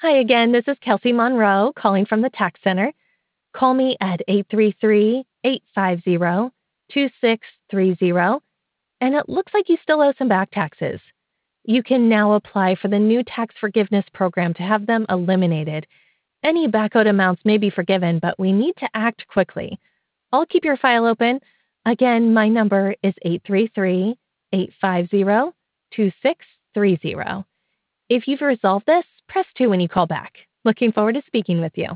Hi again, this is Kelsey Monroe calling from the Tax Center. Call me at 833-850-2630, and it looks like you still owe some back taxes. You can now apply for the new tax forgiveness program to have them eliminated. Any back owed amounts may be forgiven, but we need to act quickly. I'll keep your file open. Again, my number is 833-850-2630. If you've resolved this, press 2 when you call back. Looking forward to speaking with you.